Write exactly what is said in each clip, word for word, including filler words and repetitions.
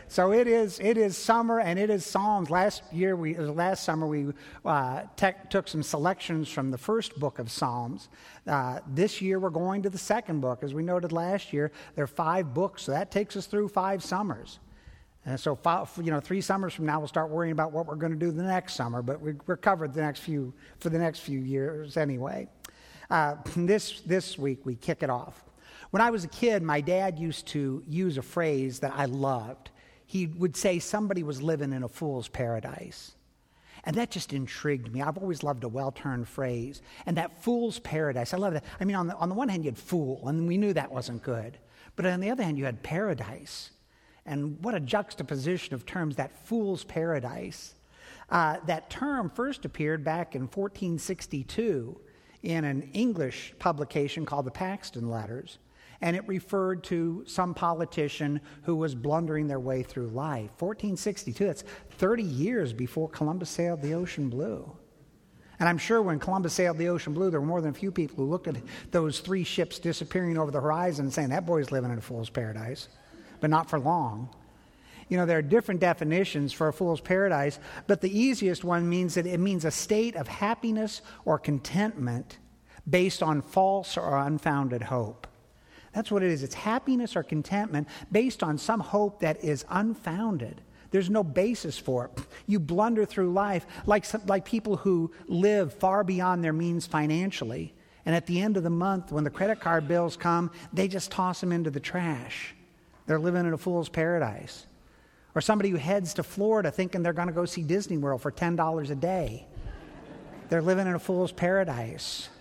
So it is it is summer and it is Psalms. Last year, we last summer, we uh, tech, took some selections from the first book of Psalms. Uh, this year, we're going to the second book. As we noted last year, there are five books, so that takes us through five summers. And so, you know, three summers from now, we'll start worrying about what we're going to do the next summer. But we're covered the next few for the next few years anyway. Uh, this this week, we kick it off. When I was a kid, my dad used to use a phrase that I loved. He would say somebody was living in a fool's paradise. And that just intrigued me. I've always loved a well-turned phrase. And that fool's paradise, I love that. I mean, on the, on the one hand, you had fool, and we knew that wasn't good. But on the other hand, you had paradise. And what a juxtaposition of terms, that fool's paradise. Uh, that term first appeared back in fourteen sixty-two in an English publication called the Paxton Letters. And it referred to some politician who was blundering their way through life. fourteen sixty-two, that's thirty years before Columbus sailed the ocean blue. And I'm sure when Columbus sailed the ocean blue, there were more than a few people who looked at those three ships disappearing over the horizon and saying, that boy's living in a fool's paradise, but not for long. You know, there are different definitions for a fool's paradise, but the easiest one means that it means a state of happiness or contentment based on false or unfounded hope. That's what it is. It's happiness or contentment based on some hope that is unfounded. There's no basis for it. You blunder through life like, some, like people who live far beyond their means financially. And at the end of the month, when the credit card bills come, they just toss them into the trash. They're living in a fool's paradise. Or somebody who heads to Florida thinking they're going to go see Disney World for ten dollars a day. They're living in a fool's paradise.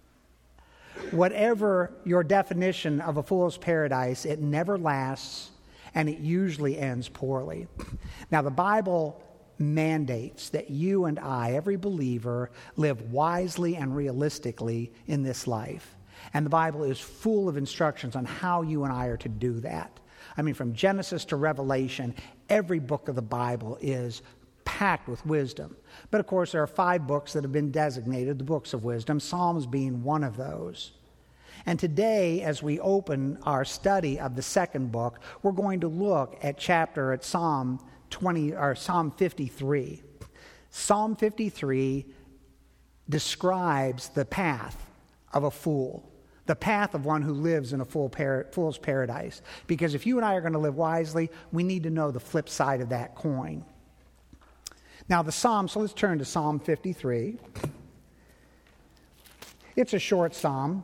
Whatever your definition of a fool's paradise, it never lasts, and it usually ends poorly. Now, the Bible mandates that you and I, every believer, live wisely and realistically in this life. And the Bible is full of instructions on how you and I are to do that. I mean, from Genesis to Revelation, every book of the Bible is packed with wisdom. But of course, there are five books that have been designated the books of wisdom, Psalms being one of those. And today, as we open our study of the second book, we're going to look at chapter at Psalm twenty or Psalm fifty-three. Psalm fifty-three describes the path of a fool, the path of one who lives in a fool par- fool's paradise. Because if you and I are going to live wisely, we need to know the flip side of that coin. Now, the Psalm, so let's turn to Psalm fifty-three. It's a short psalm.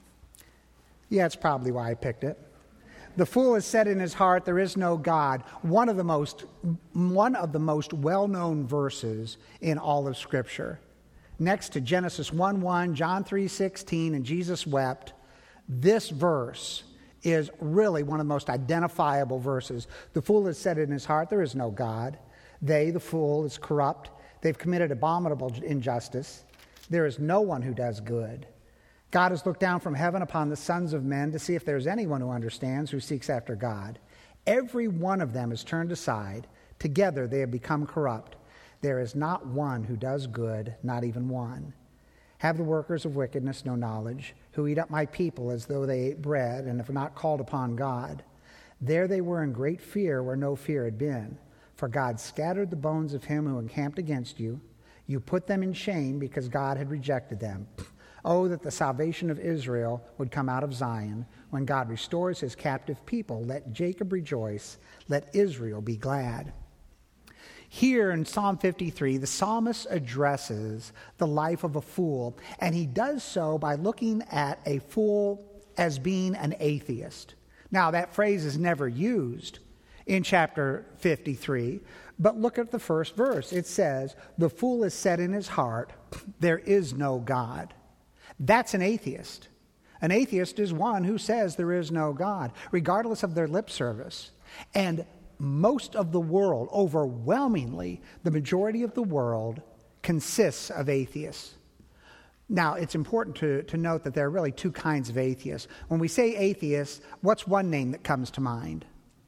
Yeah, it's probably why I picked it. The fool has said in his heart, there is no God. One of the most, one of the most well-known verses in all of Scripture. Next to Genesis one one, John three sixteen, and Jesus wept, this verse is really one of the most identifiable verses. The fool has said in his heart, there is no God. They, the fool, is corrupt. They've committed abominable injustice. There is no one who does good. God has looked down from heaven upon the sons of men to see if there's anyone who understands, who seeks after God. Every one of them is turned aside. Together they have become corrupt. There is not one who does good, not even one. Have the workers of wickedness no knowledge, who eat up my people as though they ate bread and have not called upon God? There they were in great fear where no fear had been. For God scattered the bones of him who encamped against you. You put them in shame because God had rejected them. Oh, that the salvation of Israel would come out of Zion. When God restores his captive people, let Jacob rejoice, let Israel be glad. Here in Psalm fifty-three, the psalmist addresses the life of a fool, and he does so by looking at a fool as being an atheist. Now, that phrase is never used in chapter fifty-three, but look at the first verse. It says, the fool has said in his heart, there is no God. That's an atheist. An atheist is one who says there is no God, regardless of their lip service. And most of the world, overwhelmingly, the majority of the world consists of atheists. Now, it's important to, to note that there are really two kinds of atheists. When we say atheists, what's one name that comes to mind?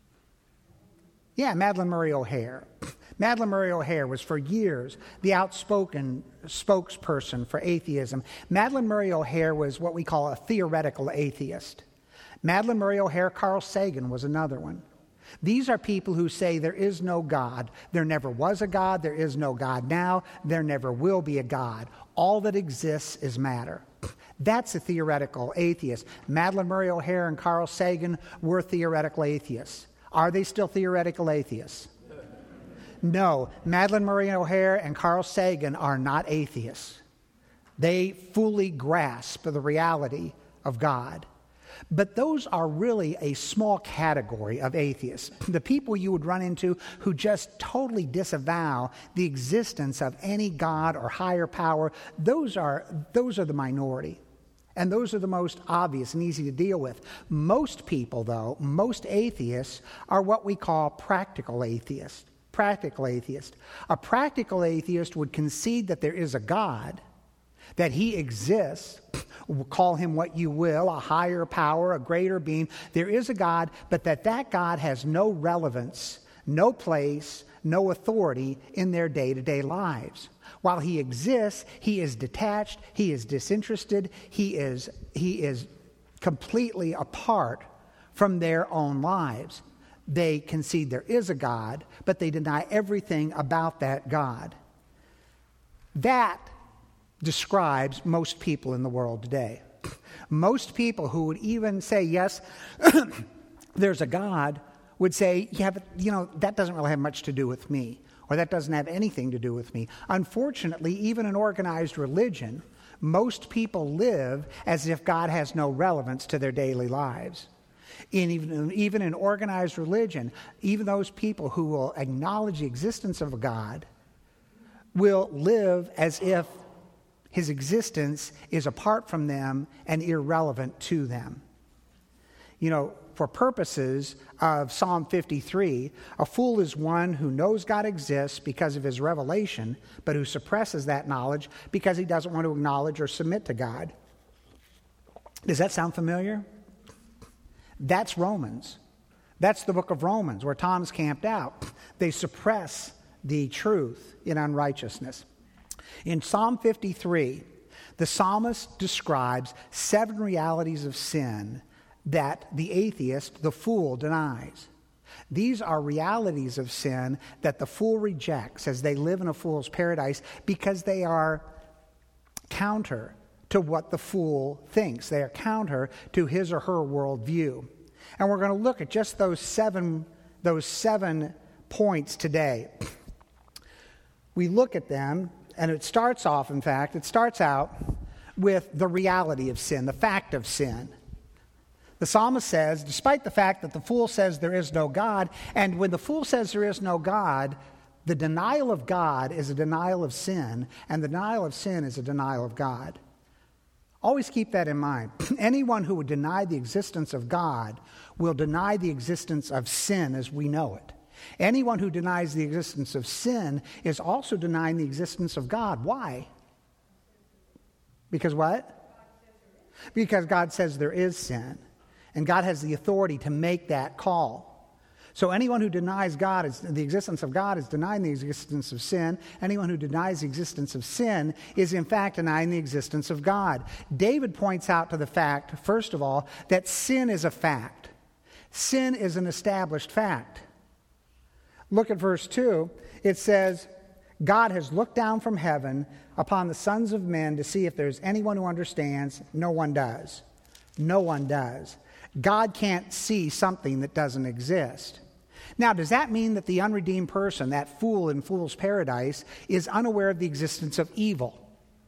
Yeah, Madalyn Murray O'Hair. Madalyn Murray O'Hair was for years the outspoken spokesperson for atheism. Madalyn Murray O'Hair was what we call a theoretical atheist. Madalyn Murray O'Hair, Carl Sagan was another one. These are people who say there is no God. There never was a God. There is no God now. There never will be a God. All that exists is matter. That's a theoretical atheist. Madalyn Murray O'Hair and Carl Sagan were theoretical atheists. Are they still theoretical atheists? No. Madalyn Murray O'Hair and Carl Sagan are not atheists. They fully grasp the reality of God. But those are really a small category of atheists. The people you would run into who just totally disavow the existence of any God or higher power, those are, those are the minority. And those are the most obvious and easy to deal with. Most people, though, most atheists are what we call practical atheists. Practical atheist. A practical atheist would concede that there is a God, that he exists, call him what you will, a higher power, a greater being. There is a God, but that that God has no relevance, no place, no authority in their day-to-day lives. While he exists, he is detached, he is disinterested, he is, he is completely apart from their own lives. They concede there is a God, but they deny everything about that God. That describes most people in the world today. Most people who would even say, yes, there's a God, would say, yeah, but, you know, that doesn't really have much to do with me, or that doesn't have anything to do with me. Unfortunately, even in organized religion, most people live as if God has no relevance to their daily lives. In even, even in organized religion, even those people who will acknowledge the existence of a God will live as if his existence is apart from them and irrelevant to them. You know, for purposes of Psalm fifty-three, a fool is one who knows God exists because of his revelation, but who suppresses that knowledge because he doesn't want to acknowledge or submit to God. Does that sound familiar? That's Romans. That's the book of Romans where Tom's camped out. They suppress the truth in unrighteousness. In Psalm fifty-three, the psalmist describes seven realities of sin that the atheist, the fool, denies. These are realities of sin that the fool rejects as they live in a fool's paradise because they are counter to what the fool thinks. They are counter to his or her worldview. And we're going to look at just those seven, those seven points today. We look at them, and it starts off, in fact, it starts out with the reality of sin, the fact of sin. The psalmist says, despite the fact that the fool says there is no God, and when the fool says there is no God, the denial of God is a denial of sin, and the denial of sin is a denial of God. Always keep that in mind. Anyone who would deny the existence of God will deny the existence of sin as we know it. Anyone who denies the existence of sin is also denying the existence of God. Why? Because what? Because God says there is sin. And God has the authority to make that call. So anyone who denies God, is, the existence of God, is denying the existence of sin. Anyone who denies the existence of sin is in fact denying the existence of God. David points out to the fact, first of all, that sin is a fact. Sin is an established fact. Look at verse two. It says, God has looked down from heaven upon the sons of men to see if there's anyone who understands. No one does. No one does. God can't see something that doesn't exist. Now, does that mean that the unredeemed person, that fool in fool's paradise, is unaware of the existence of evil?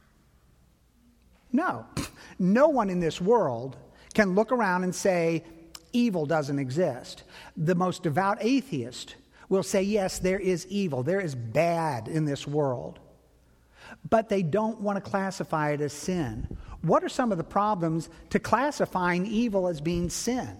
No. No one in this world can look around and say, evil doesn't exist. The most devout atheist will say, yes, there is evil. There is bad in this world. But they don't want to classify it as sin. What are some of the problems to classifying evil as being sin?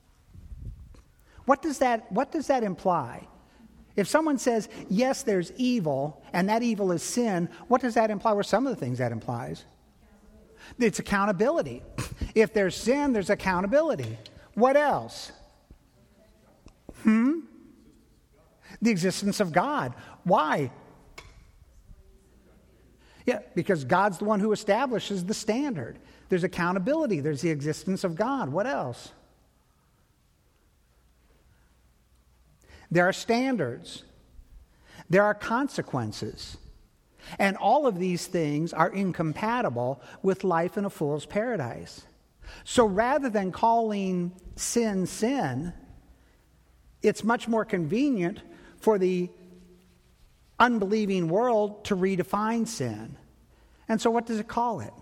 What does that, what does that imply? If someone says, yes, there's evil, and that evil is sin, what does that imply? What are some of the things that implies? It's accountability. If there's sin, there's accountability. What else? Hmm? The existence of God. Why? Yeah, because God's the one who establishes the standard. There's accountability. There's the existence of God. What else? There are standards. There are consequences. And all of these things are incompatible with life in a fool's paradise. So rather than calling sin sin, it's much more convenient for the unbelieving world to redefine sin. And so what does it call it?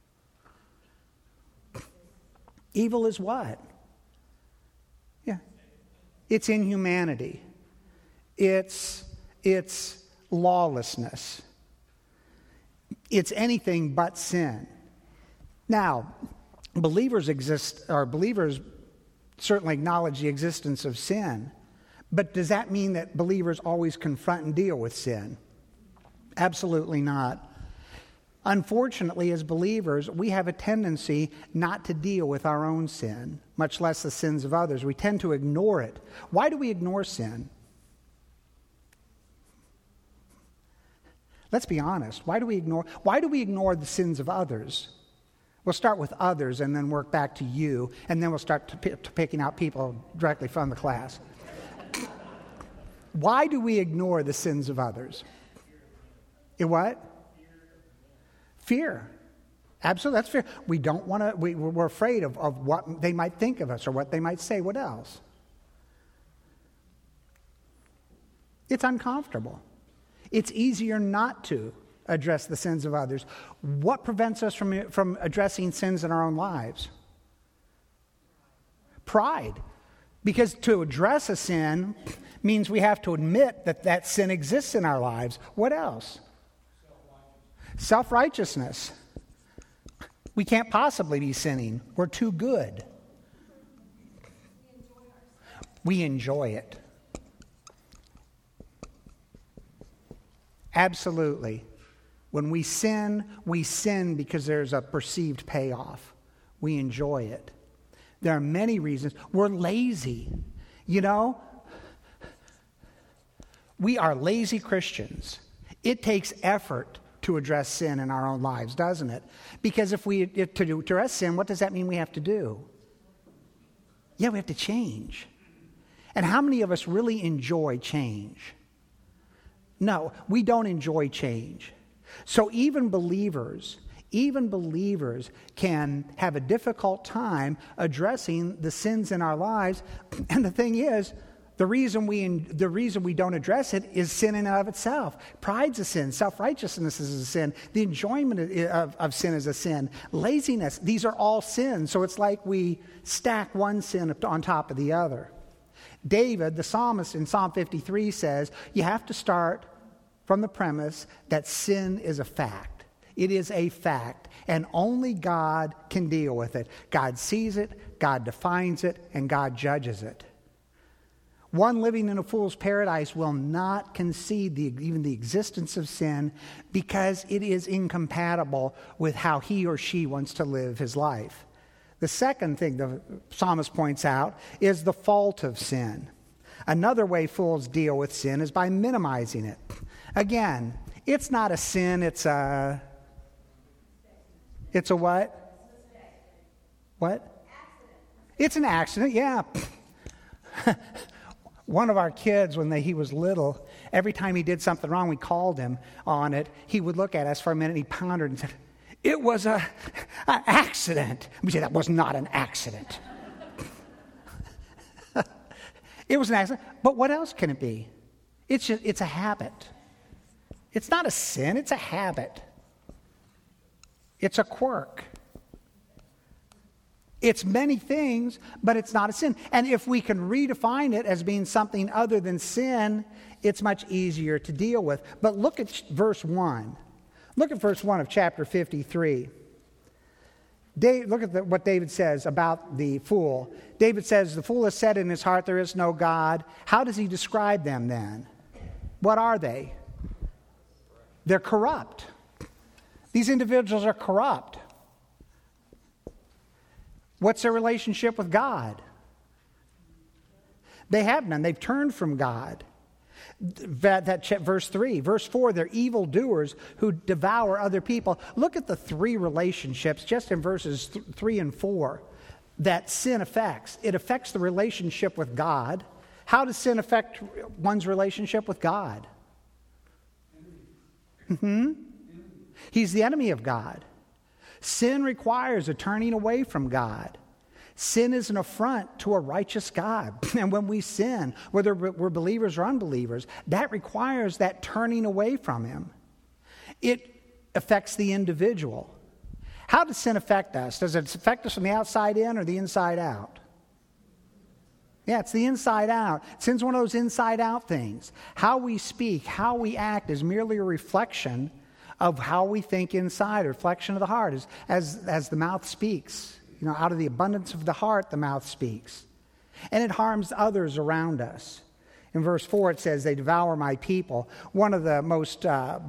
Evil is what? Yeah. It's inhumanity. It's, it's lawlessness. It's anything but sin. Now, believers exist, or believers certainly acknowledge the existence of sin, but does that mean that believers always confront and deal with sin? Absolutely not. Unfortunately, as believers, we have a tendency not to deal with our own sin, much less the sins of others. We tend to ignore it. Why do we ignore sin? Let's be honest. Why do we ignore, why do we ignore the sins of others? We'll start with others and then work back to you, and then we'll start to p- to picking out people directly from the class. Why do we ignore the sins of others? In what? Fear. Absolutely, that's fear. We don't want to, we, we're afraid of, of what they might think of us or what they might say. What else? It's uncomfortable. It's easier not to address the sins of others. What prevents us from, from addressing sins in our own lives? Pride. Because to address a sin means we have to admit that that sin exists in our lives. What else? Self-righteousness. We can't possibly be sinning. We're too good. We enjoy it. Absolutely. When we sin, we sin because there's a perceived payoff. We enjoy it. There are many reasons. We're lazy. You know, we are lazy Christians. It takes effort to address sin in our own lives, doesn't it? Because if we if to address sin, what does that mean we have to do? Yeah, we have to change. And how many of us really enjoy change? No, we don't enjoy change. So even believers, even believers can have a difficult time addressing the sins in our lives. And the thing is, the reason we the reason we don't address it is sin in and of itself. Pride's a sin. Self-righteousness is a sin. The enjoyment of, of sin is a sin. Laziness, these are all sins. So it's like we stack one sin on top of the other. David, the psalmist in Psalm fifty-three says, you have to start from the premise that sin is a fact. It is a fact, and only God can deal with it. God sees it, God defines it, and God judges it. One living in a fool's paradise will not concede the, even the existence of sin because it is incompatible with how he or she wants to live his life. The second thing the psalmist points out is the fault of sin. Another way fools deal with sin is by minimizing it. Again, it's not a sin, it's a... It's a what? What? It's an accident, yeah. One of our kids, when they, he was little, every time he did something wrong, we called him on it. He would look at us for a minute, and he pondered and said, it was a, an accident. We said, that was not an accident. It was an accident. But what else can it be? It's just, it's a habit. It's not a sin, it's a habit. It's a quirk. It's many things, but it's not a sin. And if we can redefine it as being something other than sin, it's much easier to deal with. But look at verse one. Look at verse one of chapter fifty-three. Dave, look at the, what David says about the fool. David says, the fool has said in his heart, there is no God. How does he describe them then? What are they? They're corrupt. These individuals are corrupt. What's their relationship with God? They have none. They've turned from God. That, that verse three. Verse four, they're evildoers who devour other people. Look at the three relationships just in verses th- three and four that sin affects. It affects the relationship with God. How does sin affect one's relationship with God? Mm-hmm. He's the enemy of God. Sin requires a turning away from God. Sin is an affront to a righteous God. And when we sin, whether we're believers or unbelievers, that requires that turning away from Him. It affects the individual. How does sin affect us? Does it affect us from the outside in or the inside out? Yeah, it's the inside out. Sin's one of those inside out things. How we speak, how we act is merely a reflection of how we think inside, a reflection of the heart. As, as, as the mouth speaks, you know, out of the abundance of the heart, the mouth speaks. And it harms others around us. In verse four, it says, they devour my people. One of the most uh,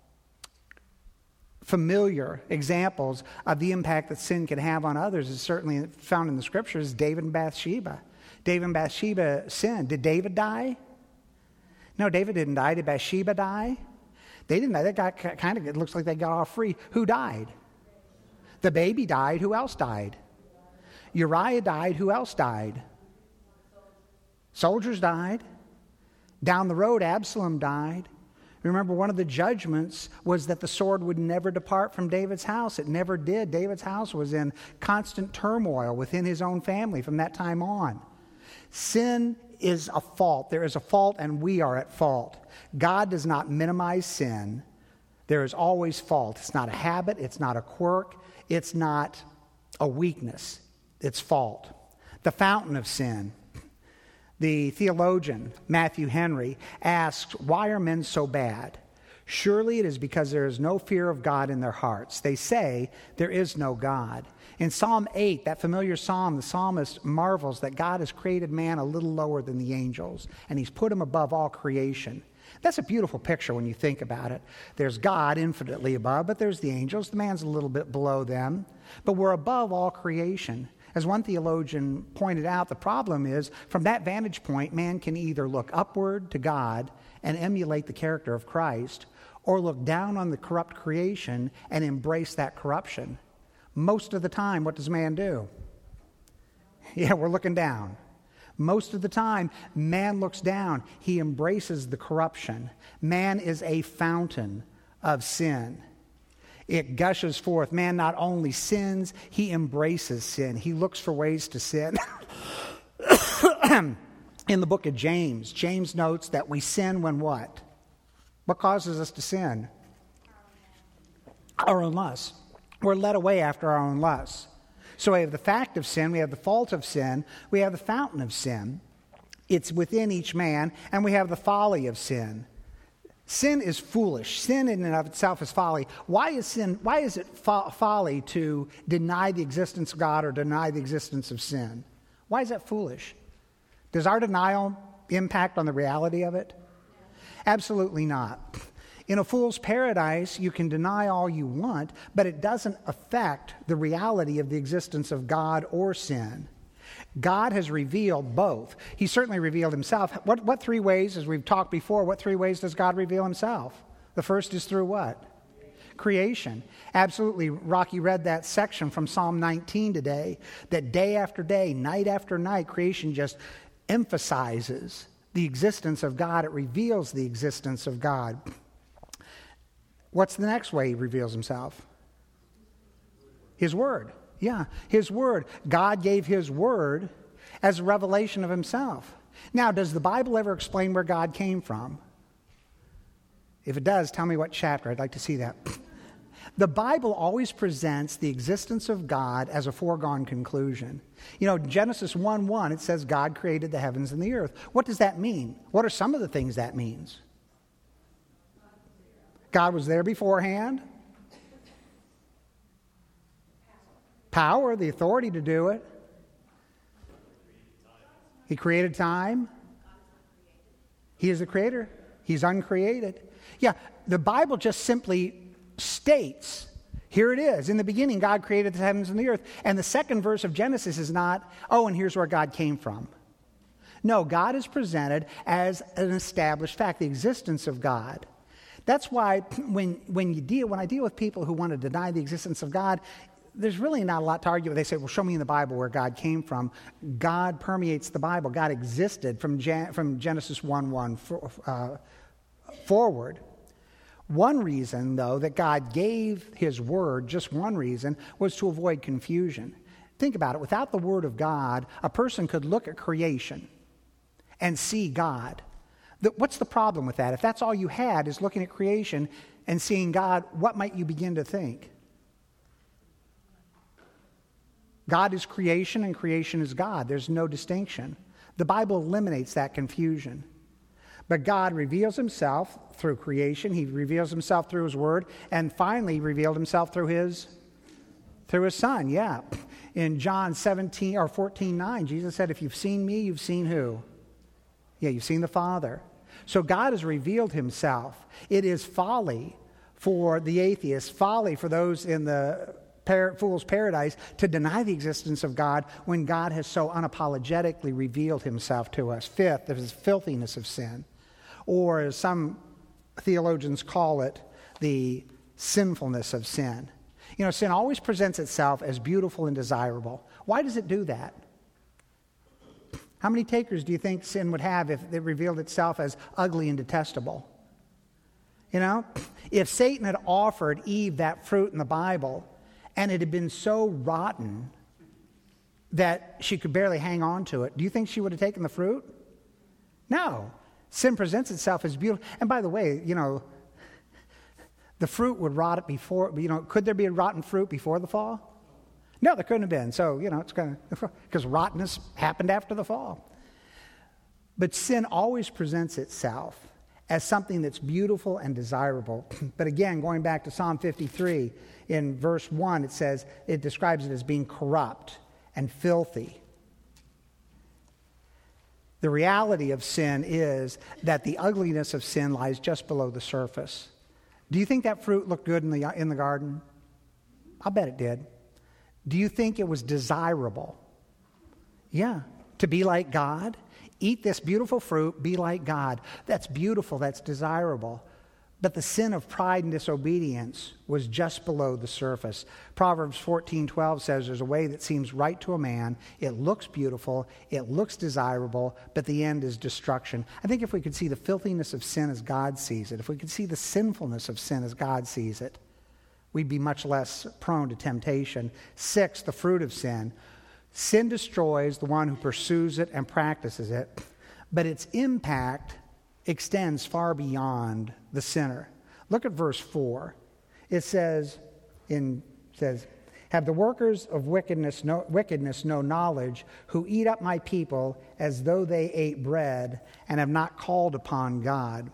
familiar examples of the impact that sin can have on others is certainly found in the Scriptures, David and Bathsheba. David and Bathsheba sinned. Did David die? No, David didn't die. Did Bathsheba die? They didn't die. They got kind of, it looks like they got off free. Who died? The baby died. Who else died? Uriah died. Who else died? Soldiers died. Down the road, Absalom died. Remember, one of the judgments was that the sword would never depart from David's house. It never did. David's house was in constant turmoil within his own family from that time on. Sin is a fault. There is a fault, and we are at fault. God does not minimize sin. There is always fault. It's not a habit. It's not a quirk. It's not a weakness. It's fault. The fountain of sin. The theologian, Matthew Henry, asks, why are men so bad? Surely it is because there is no fear of God in their hearts. They say there is no God. In Psalm eight, that familiar psalm, the psalmist marvels that God has created man a little lower than the angels, and He's put him above all creation. That's a beautiful picture when you think about it. There's God infinitely above, but there's the angels. The man's a little bit below them, but we're above all creation. As one theologian pointed out, the problem is, from that vantage point, man can either look upward to God and emulate the character of Christ, or look down on the corrupt creation and embrace that corruption. Most of the time, what does man do? Yeah, we're looking down. Most of the time, man looks down. He embraces the corruption. Man is a fountain of sin. It gushes forth. Man not only sins, he embraces sin. He looks for ways to sin. In the book of James, James notes that we sin when what? What causes us to sin? Our own lusts. We're led away after our own lusts. So we have the fact of sin, we have the fault of sin, we have the fountain of sin. It's within each man, and we have the folly of sin. Sin is foolish. Sin in and of itself is folly. Why is sin? Why is it fo- folly to deny the existence of God or deny the existence of sin? Why is that foolish? Does our denial impact on the reality of it? Absolutely not. In a fool's paradise, you can deny all you want, but it doesn't affect the reality of the existence of God or sin. God has revealed both. He certainly revealed Himself. What, what three ways, as we've talked before, what three ways does God reveal Himself? The first is through what? Creation. Absolutely. Rocky read that section from Psalm nineteen today, that day after day, night after night, creation just emphasizes the existence of God. It reveals the existence of God. What's the next way He reveals Himself? His Word. Yeah, His Word. God gave His Word as a revelation of Himself. Now, does the Bible ever explain where God came from? If it does, tell me what chapter. I'd like to see that. The Bible always presents the existence of God as a foregone conclusion. You know, Genesis one one, it says God created the heavens and the earth. What does that mean? What are some of the things that means? God was there beforehand. Power, the authority to do it. He created time. He is the creator. He's uncreated. Yeah, the Bible just simply states, here it is. In the beginning, God created the heavens and the earth. And the second verse of Genesis is not, oh, and here's where God came from. No, God is presented as an established fact, the existence of God. That's why when, when you deal, when I deal with people who want to deny the existence of God, there's really not a lot to argue with. They say, well, show me in the Bible where God came from. God permeates the Bible. God existed from, Gen- from Genesis one one for, uh, forward. One reason, though, that God gave his word, just one reason, was to avoid confusion. Think about it. Without the word of God, a person could look at creation and see God. The, what's the problem with that? If that's all you had is looking at creation and seeing God, what might you begin to think? God is creation and creation is God. There's no distinction. The Bible eliminates that confusion. But God reveals himself through creation. He reveals himself through his word. And finally, he revealed himself through his, through his son. Yeah. In John seventeen or fourteen nine, Jesus said, if you've seen me, you've seen who? Yeah, you've seen the Father. So God has revealed himself. It is folly for the atheist, folly for those in the par- fool's paradise to deny the existence of God when God has so unapologetically revealed himself to us. Fifth, there is filthiness of sin. Or as some theologians call it, the sinfulness of sin. You know, sin always presents itself as beautiful and desirable. Why does it do that? How many takers do you think sin would have if it revealed itself as ugly and detestable? You know, if Satan had offered Eve that fruit in the Bible and it had been so rotten that she could barely hang on to it, do you think she would have taken the fruit? No. Sin presents itself as beautiful. And by the way, you know, the fruit would rot it before, you know, could there be a rotten fruit before the fall? No, there couldn't have been. So, you know, it's kind of, because rottenness happened after the fall. But sin always presents itself as something that's beautiful and desirable. But again, going back to Psalm fifty-three, in verse one, it says, it describes it as being corrupt and filthy. The reality of sin is that the ugliness of sin lies just below the surface. Do you think that fruit looked good in the, in the garden? I'll bet it did. Do you think it was desirable? Yeah. To be like God? Eat this beautiful fruit, be like God. That's beautiful, that's desirable. But the sin of pride and disobedience was just below the surface. Proverbs fourteen twelve says there's a way that seems right to a man. It looks beautiful, it looks desirable, but the end is destruction. I think if we could see the filthiness of sin as God sees it, if we could see the sinfulness of sin as God sees it, we'd be much less prone to temptation. Six, the fruit of sin. Sin destroys the one who pursues it and practices it, but its impact extends far beyond the sinner. Look at verse four. It says, in says, have the workers of wickedness no, wickedness no knowledge, who eat up my people as though they ate bread and have not called upon God.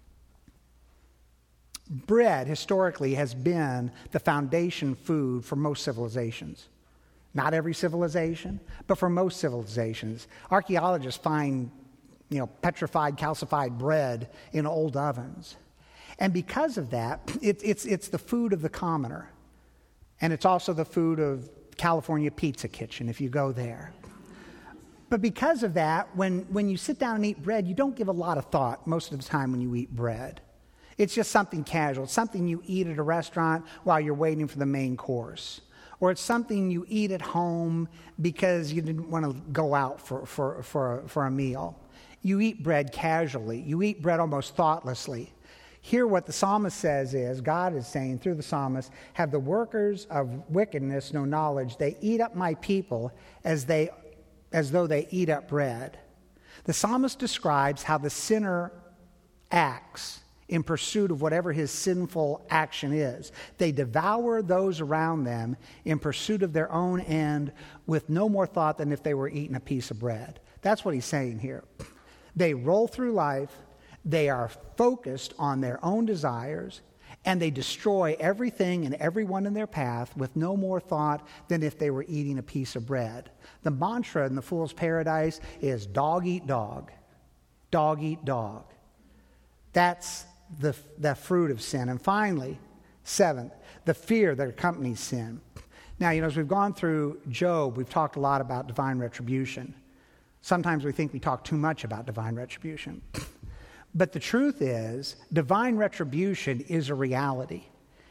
Bread, historically, has been the foundation food for most civilizations. Not every civilization, but for most civilizations. Archaeologists find, you know, petrified, calcified bread in old ovens. And because of that, it, it's, it's the food of the commoner. And it's also the food of California Pizza Kitchen, if you go there. But because of that, when, when you sit down and eat bread, you don't give a lot of thought most of the time when you eat bread. It's just something casual. It's something you eat at a restaurant while you're waiting for the main course. Or it's something you eat at home because you didn't want to go out for, for, for, a, for a meal. You eat bread casually. You eat bread almost thoughtlessly. Here what the psalmist says is, God is saying through the psalmist, have the workers of wickedness no knowledge. They eat up my people as, they, as though they eat up bread. The psalmist describes how the sinner acts in pursuit of whatever his sinful action is. They devour those around them in pursuit of their own end with no more thought than if they were eating a piece of bread. That's what he's saying here. They roll through life, they are focused on their own desires, and they destroy everything and everyone in their path with no more thought than if they were eating a piece of bread. The mantra in the Fool's Paradise is dog eat dog. Dog eat dog. That's the, the fruit of sin. And finally, seventh, the fear that accompanies sin. Now, you know, as we've gone through Job, we've talked a lot about divine retribution. Sometimes we think we talk too much about divine retribution. But the truth is, divine retribution is a reality.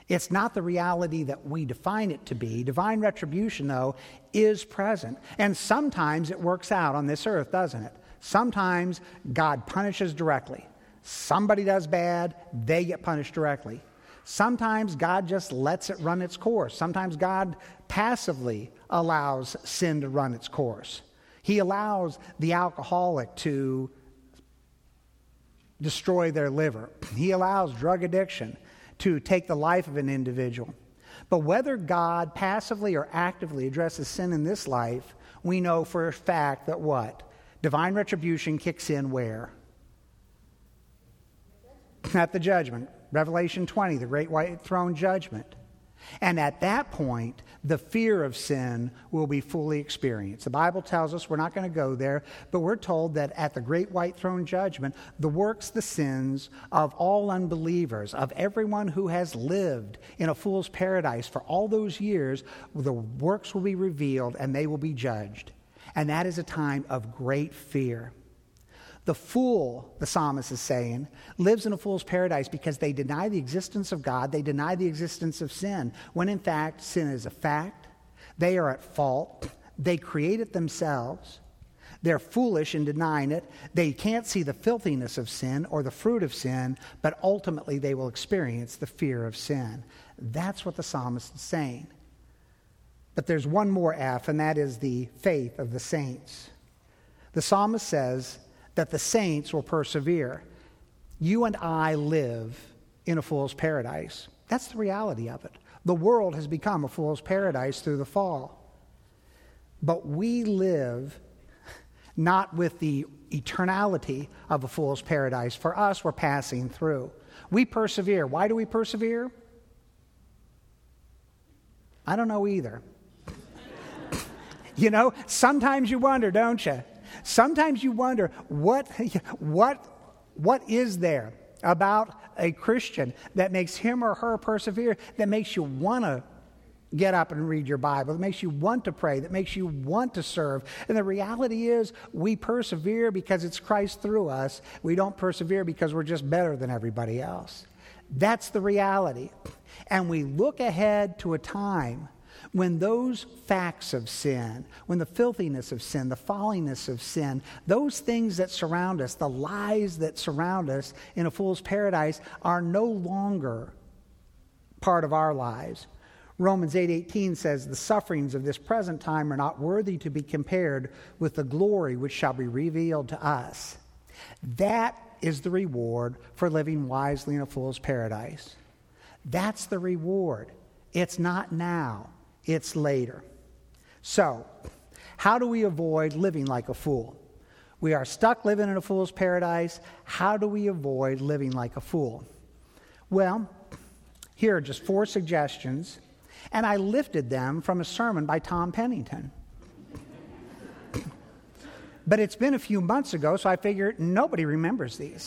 It's not the reality that we define it to be. Divine retribution, though, is present. And sometimes it works out on this earth, doesn't it? Sometimes God punishes directly. Somebody does bad, they get punished directly. Sometimes God just lets it run its course. Sometimes God passively allows sin to run its course. He allows the alcoholic to destroy their liver. He allows drug addiction to take the life of an individual. But whether God passively or actively addresses sin in this life, we know for a fact that what? Divine retribution kicks in where? At the judgment. Revelation twenty, the great white throne judgment. And at that point, the fear of sin will be fully experienced. The Bible tells us, we're not going to go there, but we're told that at the great white throne judgment, the works, the sins of all unbelievers, of everyone who has lived in a fool's paradise for all those years, the works will be revealed and they will be judged. And that is a time of great fear. The fool, the psalmist is saying, lives in a fool's paradise because they deny the existence of God, they deny the existence of sin, when in fact sin is a fact. They are at fault. They create it themselves. They're foolish in denying it. They can't see the filthiness of sin or the fruit of sin, but ultimately they will experience the fear of sin. That's what the psalmist is saying. But there's one more F, and that is the faith of the saints. The psalmist says that the saints will persevere. You and I live in a fool's paradise. That's the reality of it. The world has become a fool's paradise through the fall. But we live not with the eternality of a fool's paradise. For us, we're passing through. We persevere. Why do we persevere? I don't know either. You know, sometimes you wonder, don't you? Sometimes you wonder, what, what, what is there about a Christian that makes him or her persevere, that makes you want to get up and read your Bible, that makes you want to pray, that makes you want to serve? And the reality is, we persevere because it's Christ through us. We don't persevere because we're just better than everybody else. That's the reality. And we look ahead to a time when those facts of sin, when the filthiness of sin, the falliness of sin, those things that surround us, the lies that surround us in a fool's paradise are no longer part of our lives. Romans eight eighteen says, the sufferings of this present time are not worthy to be compared with the glory which shall be revealed to us. That is the reward for living wisely in a fool's paradise. That's the reward. It's not now. It's later. So, how do we avoid living like a fool? We are stuck living in a fool's paradise. How do we avoid living like a fool? Well, here are just four suggestions, and I lifted them from a sermon by Tom Pennington. But it's been a few months ago, so I figured nobody remembers these.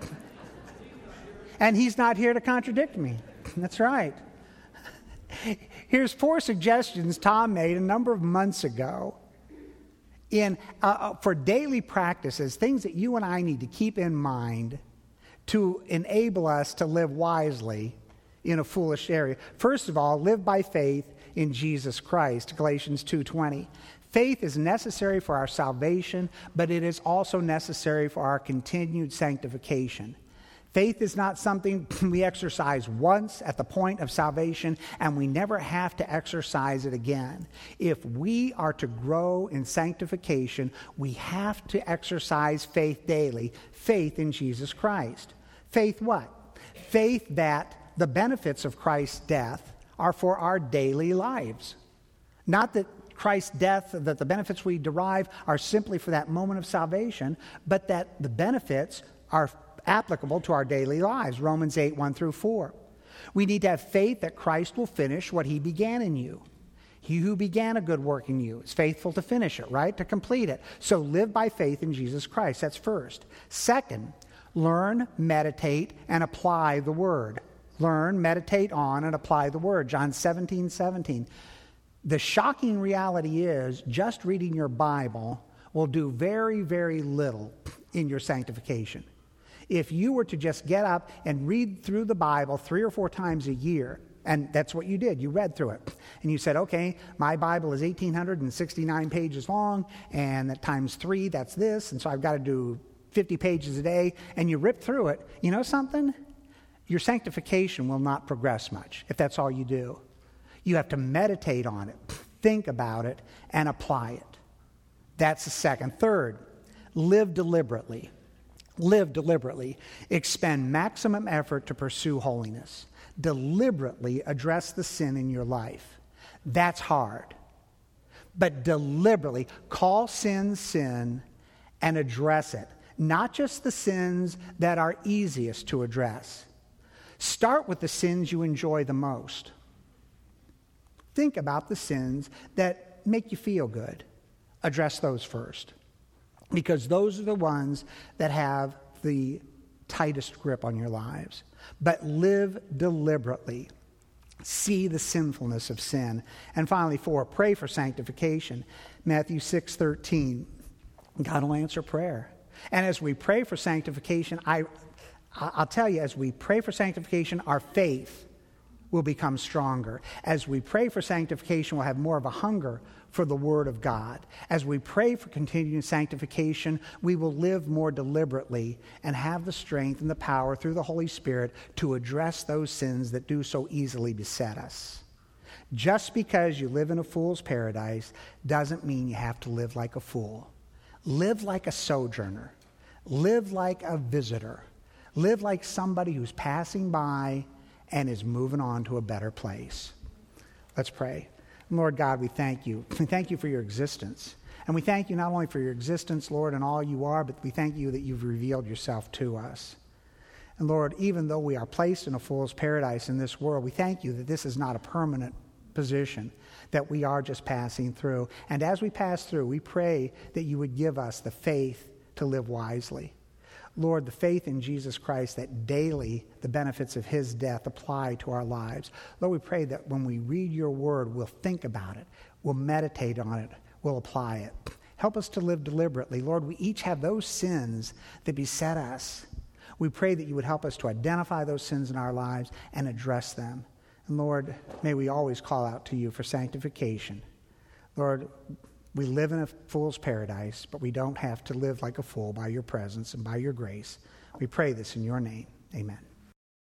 And he's not here to contradict me. That's right. Here's four suggestions Tom made a number of months ago in uh, for daily practices, things that you and I need to keep in mind to enable us to live wisely in a foolish area. First of all, live by faith in Jesus Christ, Galatians two twenty. Faith is necessary for our salvation, but it is also necessary for our continued sanctification. Faith is not something we exercise once at the point of salvation, and we never have to exercise it again. If we are to grow in sanctification, we have to exercise faith daily, faith in Jesus Christ. Faith what? Faith that the benefits of Christ's death are for our daily lives. Not that Christ's death, that the benefits we derive are simply for that moment of salvation, but that the benefits are applicable to our daily lives. Romans eight, one through four. We need to have faith that Christ will finish what he began in you. He who began a good work in you is faithful to finish it, right? To complete it. So live by faith in Jesus Christ. That's first. Second, learn, meditate, and apply the word. Learn, meditate on, and apply the word. John seventeen, seventeen. The shocking reality is just reading your Bible will do very, very little in your sanctification. If you were to just get up and read through the Bible three or four times a year, And that's what you did. You read through it. And you said, okay, my Bible is one thousand eight hundred sixty-nine pages long, and that times three, that's this. And so I've got to do fifty pages a day. And you rip through it. You know something? Your sanctification will not progress much if that's all you do. You have to meditate on it, think about it, and apply it. That's the second. Third, live deliberately. Live deliberately. Expend maximum effort to pursue holiness. Deliberately address the sin in your life. That's hard. But deliberately call sin sin and address it. Not just the sins that are easiest to address. Start with the sins you enjoy the most. Think about the sins that make you feel good. Address those first. Because those are the ones that have the tightest grip on your lives. But live deliberately. See the sinfulness of sin. And finally, four, pray for sanctification. Matthew six thirteen. God will answer prayer. And as we pray for sanctification, I, I'll tell you, as we pray for sanctification, our faith will become stronger. As we pray for sanctification, we'll have more of a hunger for the Word of God. As we pray for continued sanctification, we will live more deliberately and have the strength and the power through the Holy Spirit to address those sins that do so easily beset us. Just because you live in a fool's paradise doesn't mean you have to live like a fool. Live like a sojourner. Live like a visitor. Live like somebody who's passing by and is moving on to a better place. Let's pray. Lord God, we thank you. We thank you for your existence. And we thank you not only for your existence, Lord, and all you are, but we thank you that you've revealed yourself to us. And Lord, even though we are placed in a fool's paradise in this world, we thank you that this is not a permanent position, that we are just passing through. And as we pass through, we pray that you would give us the faith to live wisely. Lord, the faith in Jesus Christ, that daily the benefits of his death apply to our lives. Lord, we pray that when we read your word, we'll think about it, we'll meditate on it, we'll apply it. Help us to live deliberately. Lord, we each have those sins that beset us. We pray that you would help us to identify those sins in our lives and address them. And Lord, may we always call out to you for sanctification. Lord, we live in a fool's paradise, but we don't have to live like a fool by your presence and by your grace. We pray this in your name. Amen.